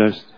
Test.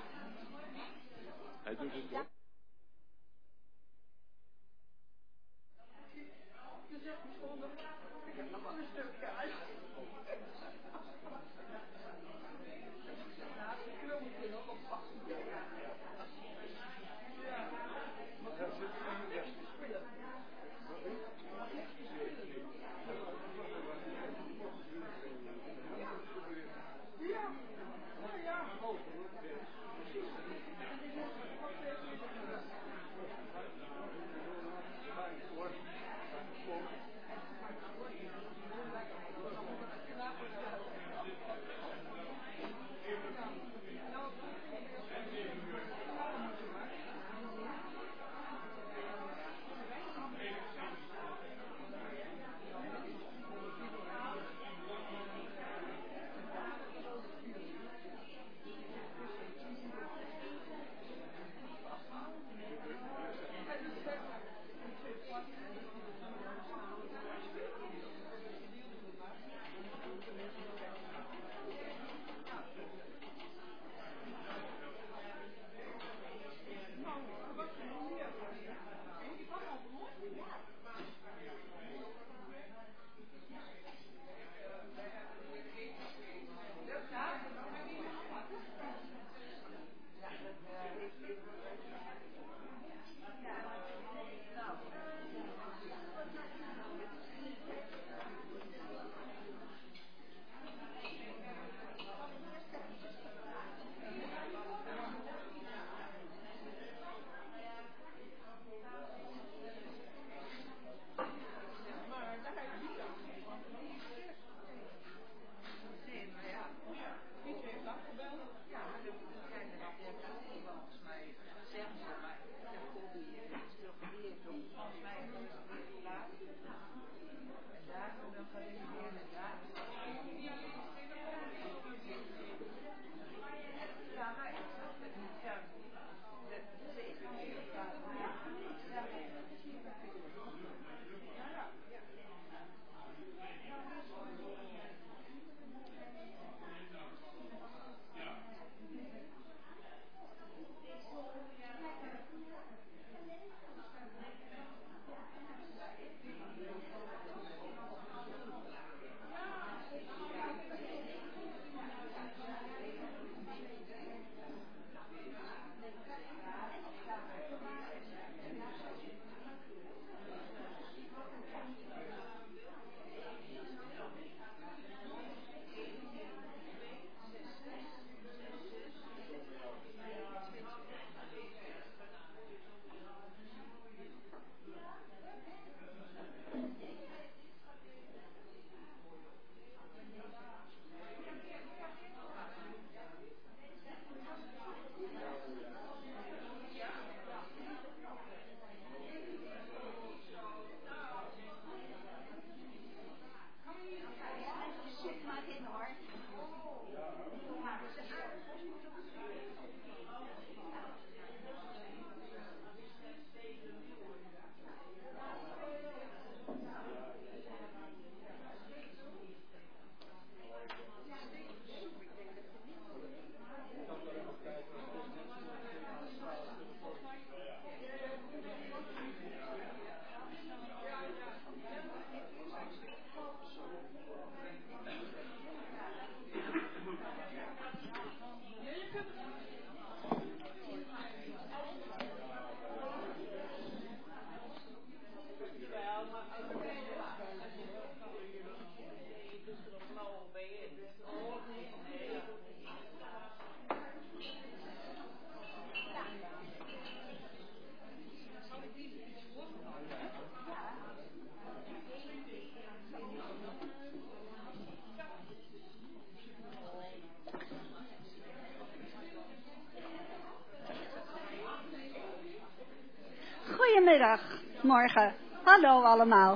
Goedemiddag, morgen. Hallo allemaal.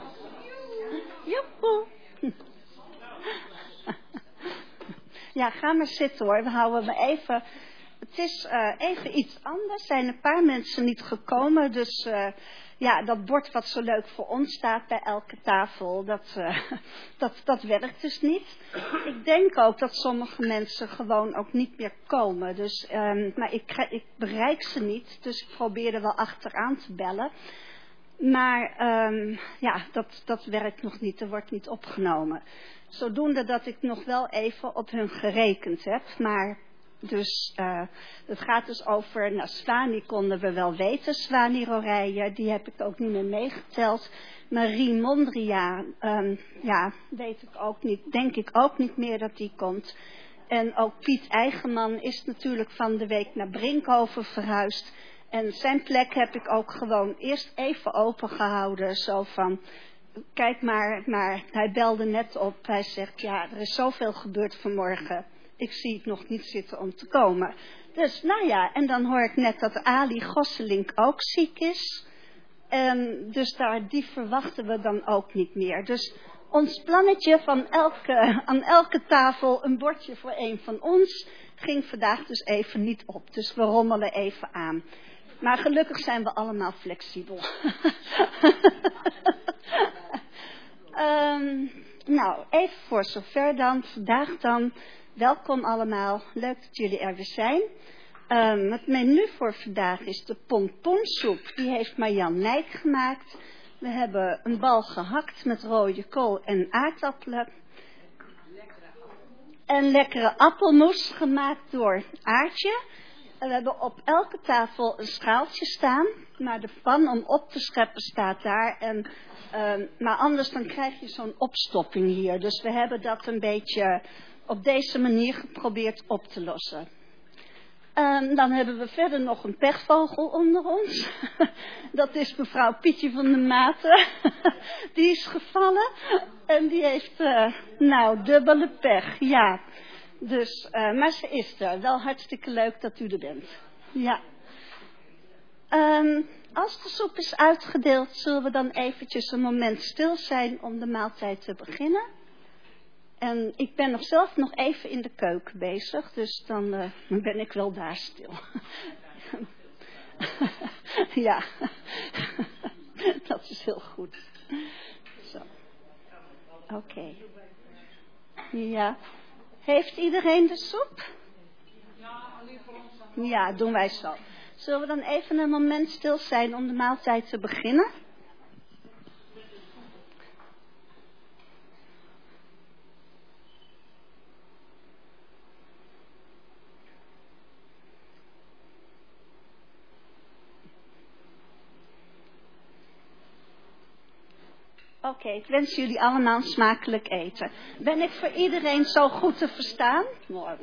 Joehoe. Ja, ga maar zitten hoor. We houden me even Het is even iets anders. Er zijn een paar mensen niet gekomen. Dus ja, dat bord wat zo leuk voor ons staat bij elke tafel, dat werkt dus niet. Ik denk ook dat sommige mensen gewoon ook niet meer komen. Dus, maar ik bereik ze niet. Dus ik probeerde wel achteraan te bellen. Maar ja, dat werkt nog niet. Er wordt niet opgenomen. Zodoende dat ik nog wel even op hun gerekend heb. Maar dus het gaat dus over, nou Swani konden we wel weten, Swani Rorije, die heb ik ook niet meer meegeteld. Marie Mondria, ja, weet ik ook niet, denk ik ook niet meer dat die komt. En ook Piet Eigenman is natuurlijk van de week naar Brinkhoven verhuisd. En zijn plek heb ik ook gewoon eerst even open gehouden, zo van, kijk maar, hij belde net op, hij zegt, ja, er is zoveel gebeurd vanmorgen. Ik zie het nog niet zitten om te komen. Dus, nou ja, en dan hoor ik net dat Ali Gosselink ook ziek is. En dus die verwachten we dan ook niet meer. Dus ons plannetje van aan elke tafel een bordje voor een van ons ging vandaag dus even niet op. Dus we rommelen even aan. Maar gelukkig zijn we allemaal flexibel. Nou, even voor zover dan. Vandaag dan. Welkom allemaal. Leuk dat jullie er weer zijn. Het menu voor vandaag is de pomponsoep. Die heeft Marjan Nijk gemaakt. We hebben een bal gehakt met rode kool en aardappelen. En lekkere appelmoes gemaakt door Aartje. En we hebben op elke tafel een schaaltje staan. Maar de pan om op te scheppen staat daar. Maar anders dan krijg je zo'n opstopping hier. Dus we hebben dat een beetje op deze manier geprobeerd op te lossen. Dan hebben we verder nog een pechvogel onder ons. Dat is mevrouw Pietje van der Maten. Die is gevallen. En die heeft, dubbele pech. Ja. Dus, maar ze is er. Wel hartstikke leuk dat u er bent. Ja. Als de soep is uitgedeeld, zullen we dan eventjes een moment stil zijn om de maaltijd te beginnen. En ik ben zelf nog even in de keuken bezig, dus dan ben ik wel daar stil. Ja, dat is heel goed. Zo. Oké. Ja. Heeft iedereen de soep? Ja, doen wij zo. Zullen we dan even een moment stil zijn om de maaltijd te beginnen? Oké, ik wens jullie allemaal smakelijk eten. Ben ik voor iedereen zo goed te verstaan? Mooi.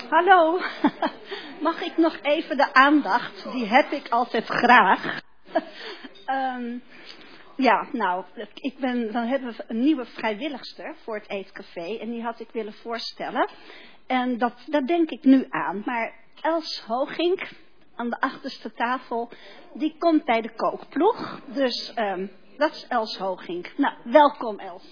Hallo, mag ik nog even de aandacht? Die heb ik altijd graag. Ja, nou, dan hebben we een nieuwe vrijwilligster voor het Eetcafé en die had ik willen voorstellen. En daar denk ik nu aan. Maar Els Hogink, aan de achterste tafel, die komt bij de kookploeg. Dus dat is Els Hogink. Nou, welkom Els.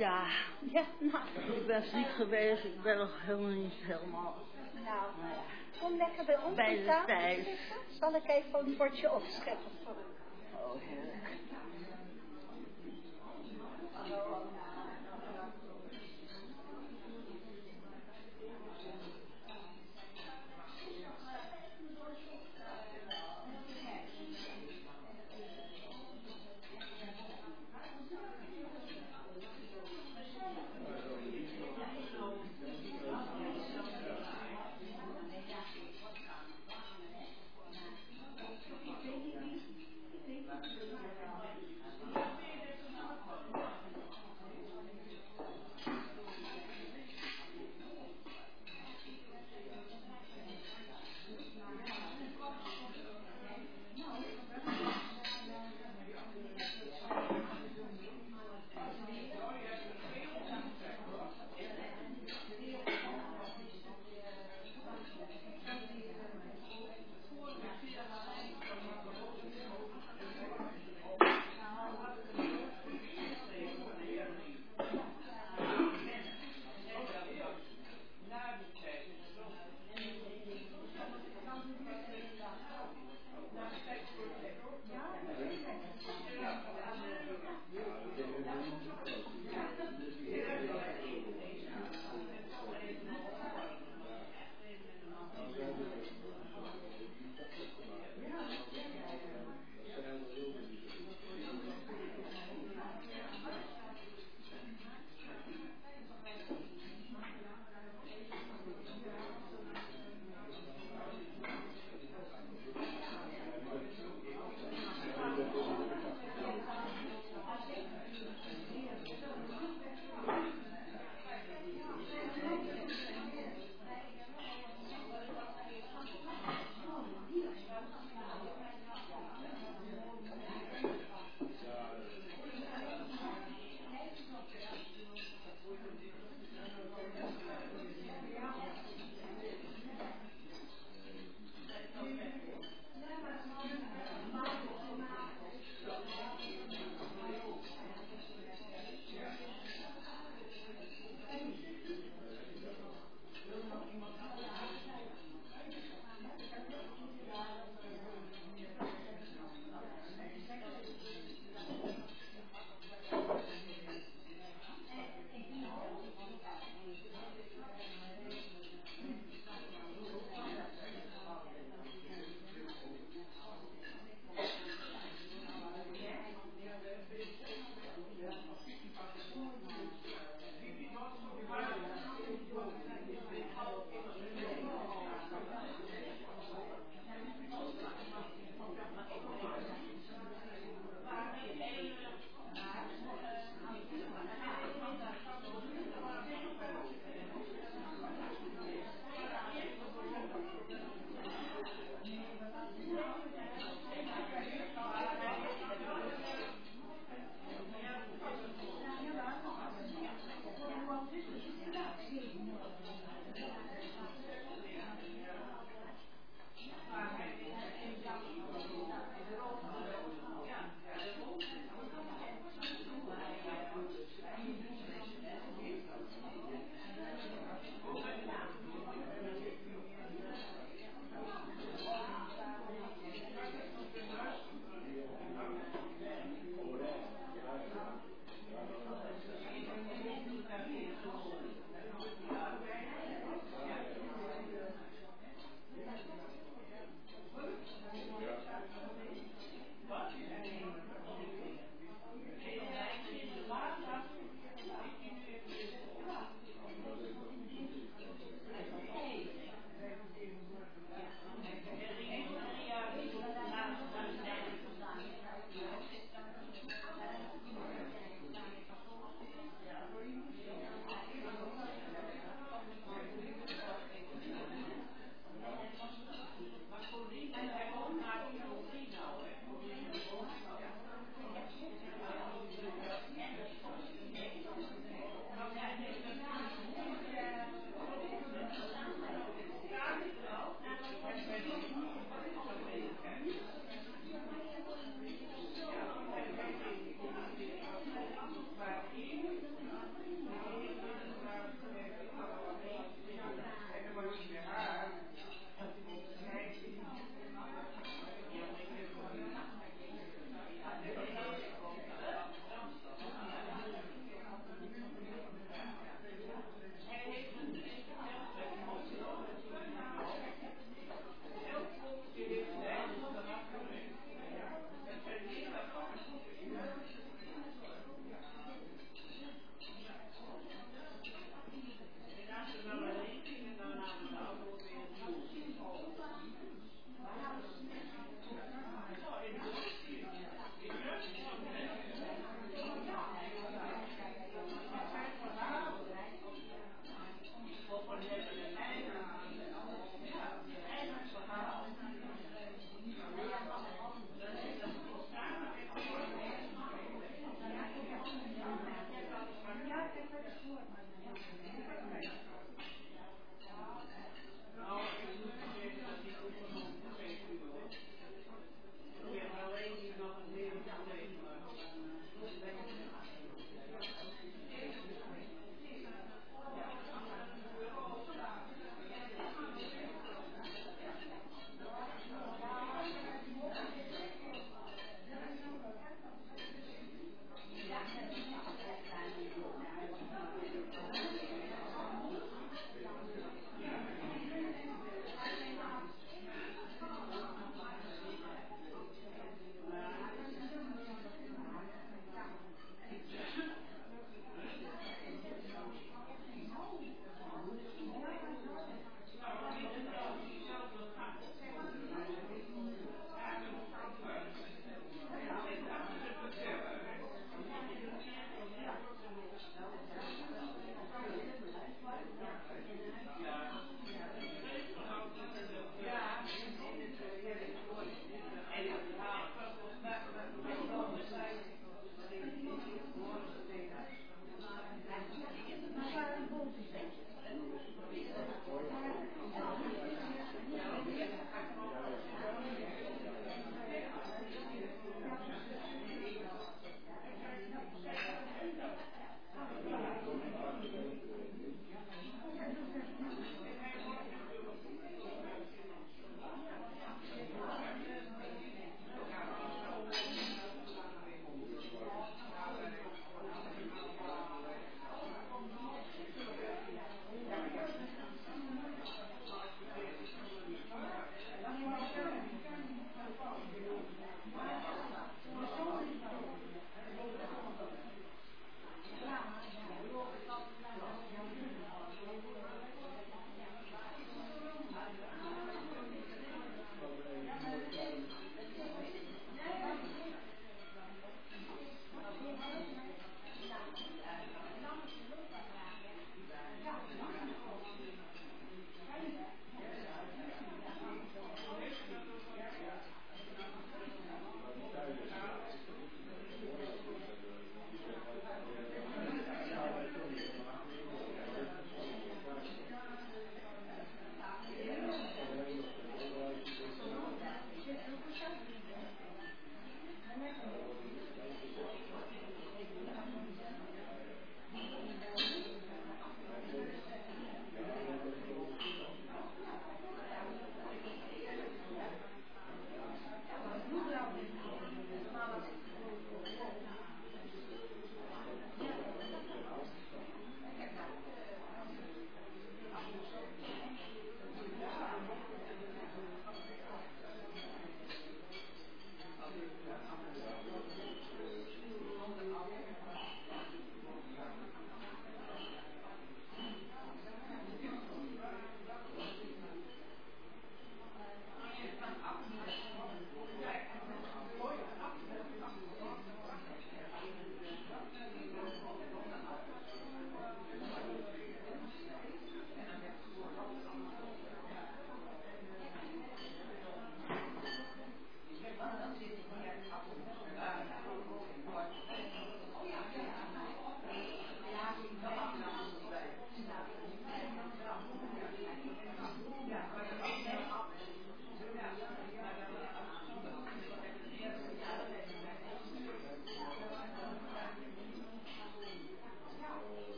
Ja, nou. Ik ben ziek geweest, ik ben nog helemaal niet helemaal. Nou, kom lekker bij ons Bij aan de tafel tijd. zitten. Zal ik even een bordje opscheppen voor u? Oh, heerlijk.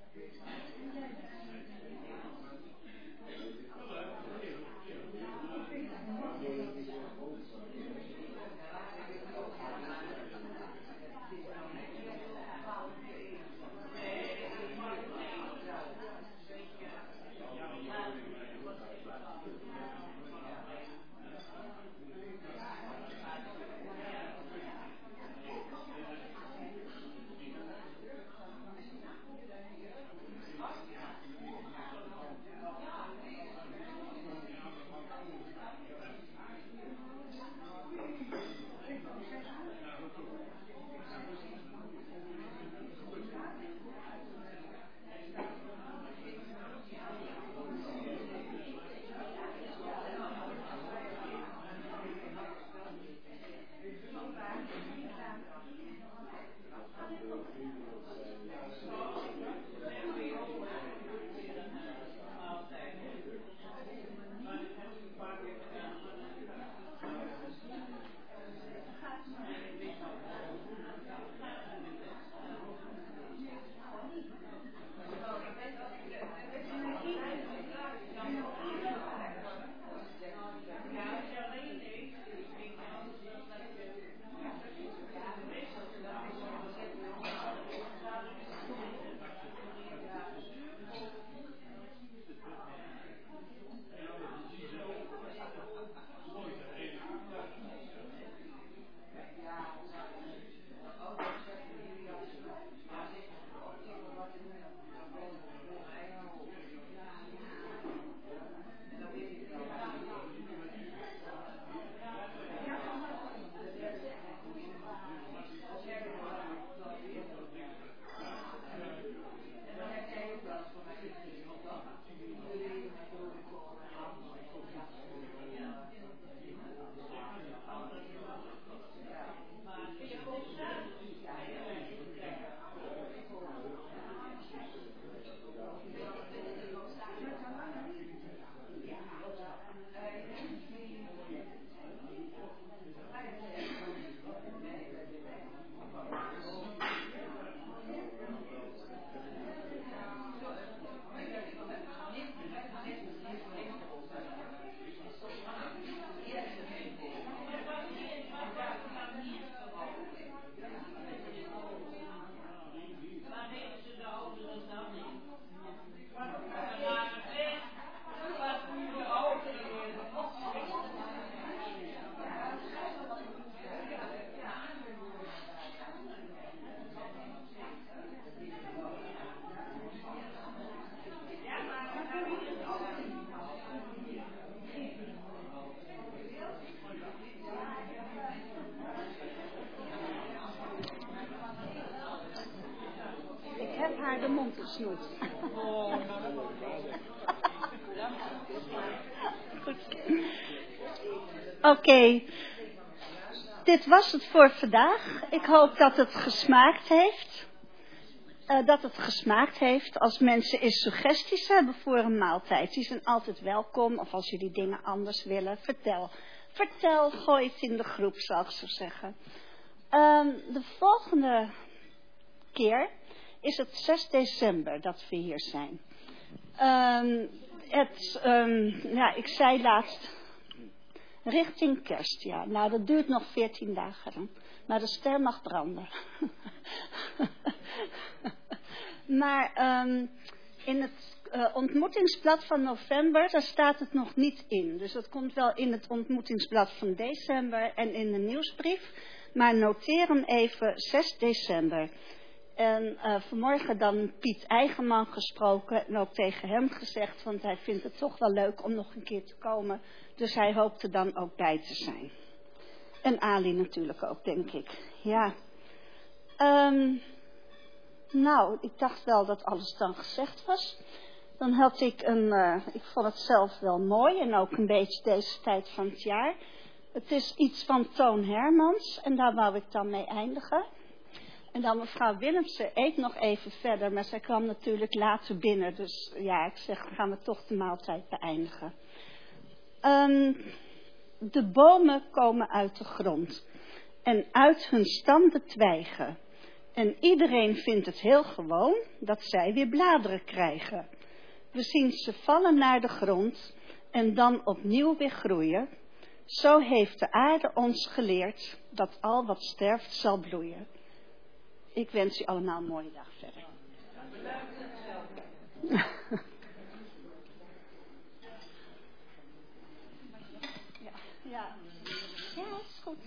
haar de mond gesnoerd. Goed. Oké. Dit was het voor vandaag. Ik hoop dat het gesmaakt heeft. Als mensen eens suggesties hebben voor een maaltijd. Die zijn altijd welkom. Of als jullie dingen anders willen, vertel. Vertel, gooi het in de groep, zou ik zo zeggen. De volgende keer is het 6 december dat we hier zijn. Ik zei laatst richting kerst, ja. Nou, dat duurt nog 14 dagen dan. Maar de ster mag branden. Maar in het ontmoetingsblad van november, daar staat het nog niet in. Dus dat komt wel in het ontmoetingsblad van december en in de nieuwsbrief. Maar noteer hem even, 6 december. En vanmorgen dan Piet Eigenman gesproken en ook tegen hem gezegd, want hij vindt het toch wel leuk om nog een keer te komen. Dus hij hoopt er dan ook bij te zijn. En Ali natuurlijk ook, denk ik. Ja. Nou, ik dacht wel dat alles dan gezegd was. Dan had ik ik vond het zelf wel mooi en ook een beetje deze tijd van het jaar. Het is iets van Toon Hermans en daar wou ik dan mee eindigen. En dan mevrouw Willemsen eet nog even verder, maar zij kwam natuurlijk later binnen. Dus ja, ik zeg, gaan we toch de maaltijd beëindigen. De bomen komen uit de grond en uit hun stam de twijgen. En iedereen vindt het heel gewoon dat zij weer bladeren krijgen. We zien ze vallen naar de grond en dan opnieuw weer groeien. Zo heeft de aarde ons geleerd dat al wat sterft zal bloeien. Ik wens u allemaal een mooie dag verder. Ja, is goed.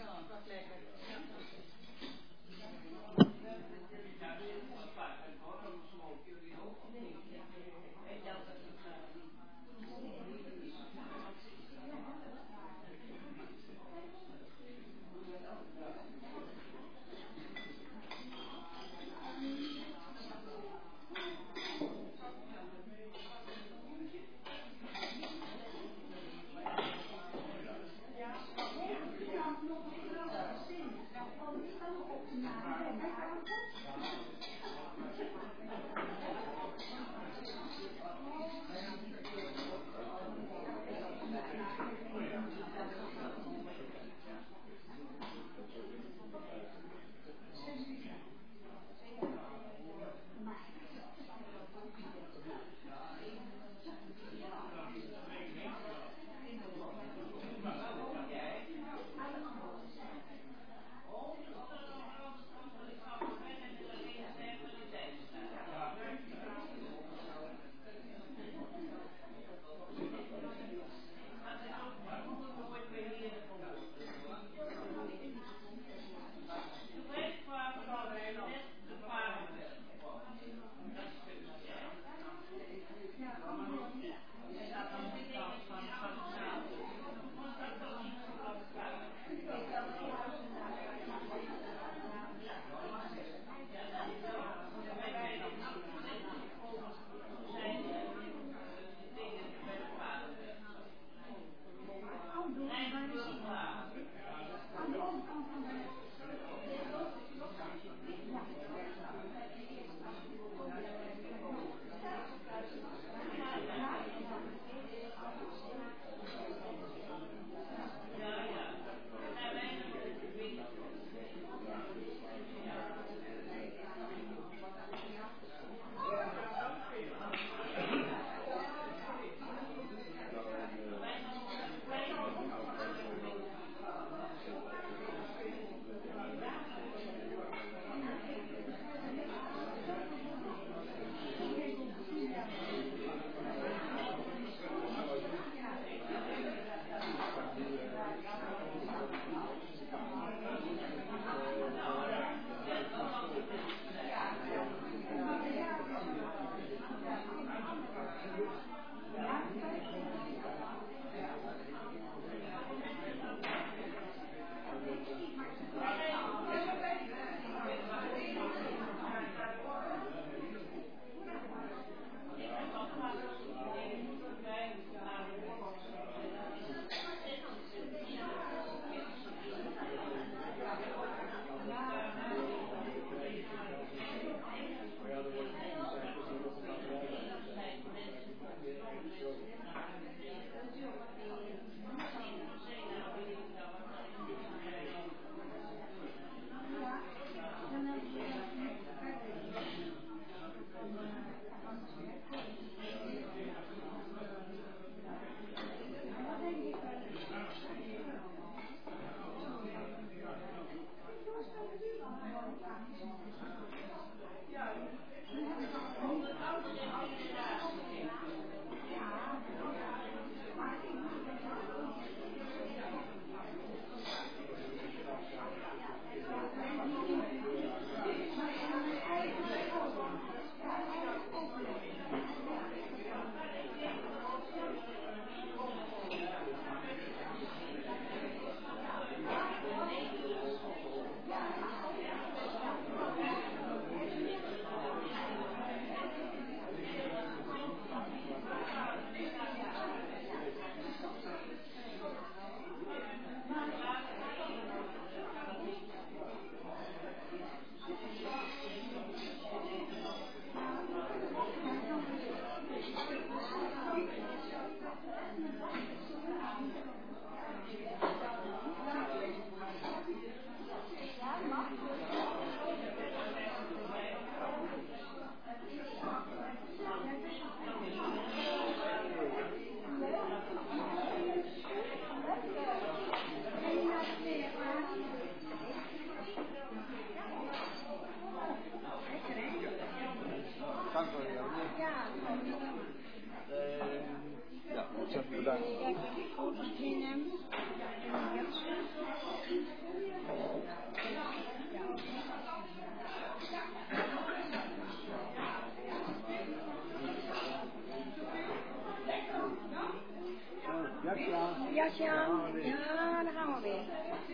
Jasje aan. Ja, daar gaan we weer.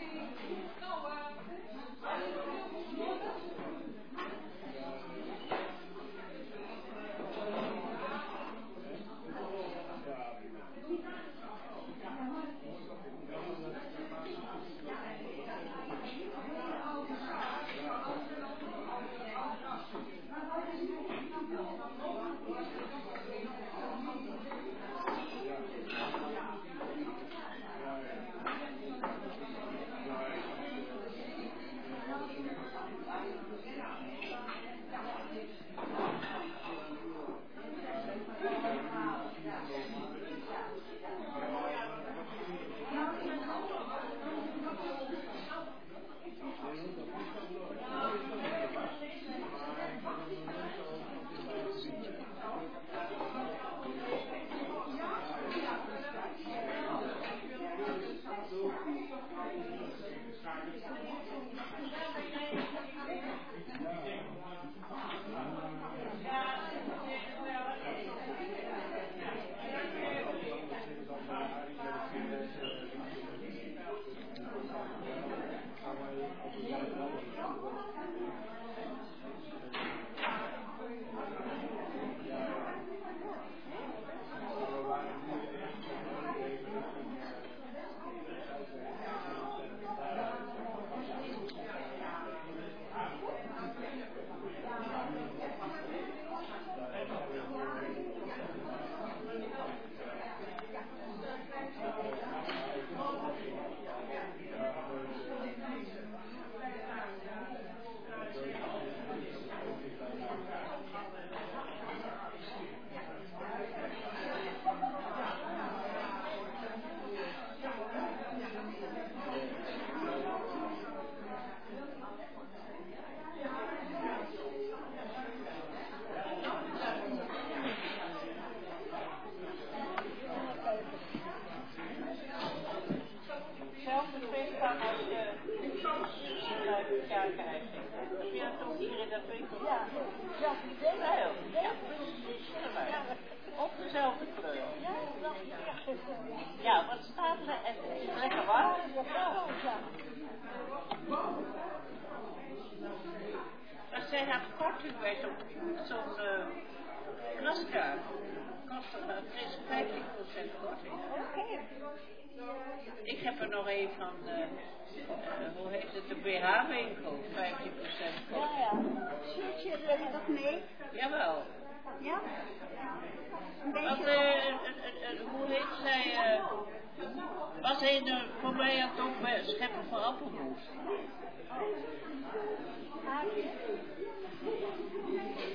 Op dezelfde kleur. Ja, wat staat er? Het is lekker warm. Als zij had korting bij zo'n klaskaart, kostte dat is 15% korting. Oké. Ik heb er nog een van, hoe heet het, de BH-winkel, 15% korting. Ja. Sjoerdje, wil je dat mee? Jawel. Ja? Een Want, beetje... hoe heet zij, was een voor mij het ook bij scheppen voor appelmoes.